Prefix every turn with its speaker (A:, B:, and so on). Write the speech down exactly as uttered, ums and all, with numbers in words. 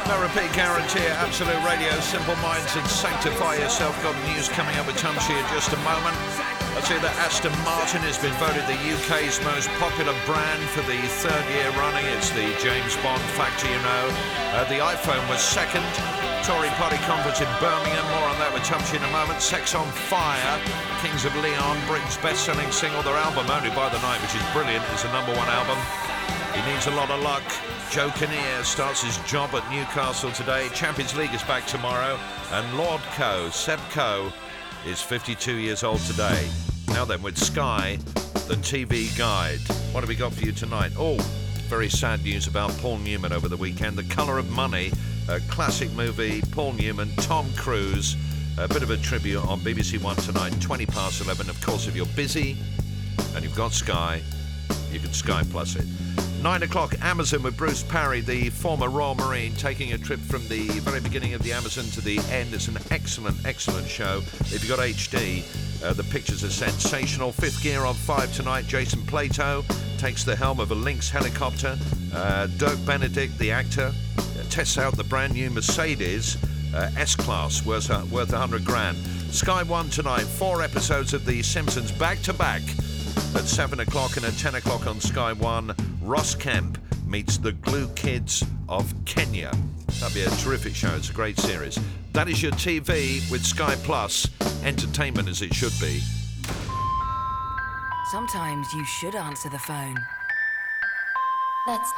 A: No repeat guarantee at Absolute Radio. Simple Minds and Sanctify Yourself. Got news coming up with Tumsy in just a moment. I'll say that Aston Martin has been voted the U K's most popular brand for the third year running. It's the James Bond factor, you know. Uh, the iPhone was second. Tory Party conference in Birmingham. More on that with Tumsy in a moment. Sex on Fire, Kings of Leon, Britain's best-selling single. Their album Only by the Night, which is brilliant, is the number one album. He needs a lot of luck. Joe Kinnear starts his job at Newcastle today. Champions League is back tomorrow. And Lord Coe, Seb Coe, is fifty-two years old today. Now then, with Sky, the T V Guide. What have we got for you tonight? Oh, very sad news about Paul Newman over the weekend. The Colour of Money, a classic movie. Paul Newman, Tom Cruise. A bit of a tribute on B B C One tonight, twenty past eleven. Of course, if you're busy and you've got Sky, you can Sky Plus it. Nine o'clock, Amazon with Bruce Parry, the former Royal Marine, taking a trip from the very beginning of the Amazon to the end. It's an excellent, excellent show. If you've got H D, uh, the pictures are sensational. Fifth Gear on five tonight. Jason Plato takes the helm of a Lynx helicopter. Uh, Dirk Benedict, the actor, uh, tests out the brand new Mercedes uh, S-Class, worth, uh, worth one hundred grand. Sky One tonight, four episodes of The Simpsons back to back. At seven o'clock and at ten o'clock on Sky One, Ross Kemp meets the Glue Kids of Kenya. That'll be a terrific show. It's a great series. That is your T V with Sky Plus. Entertainment as it should be.
B: Sometimes you should answer the phone.
C: Let's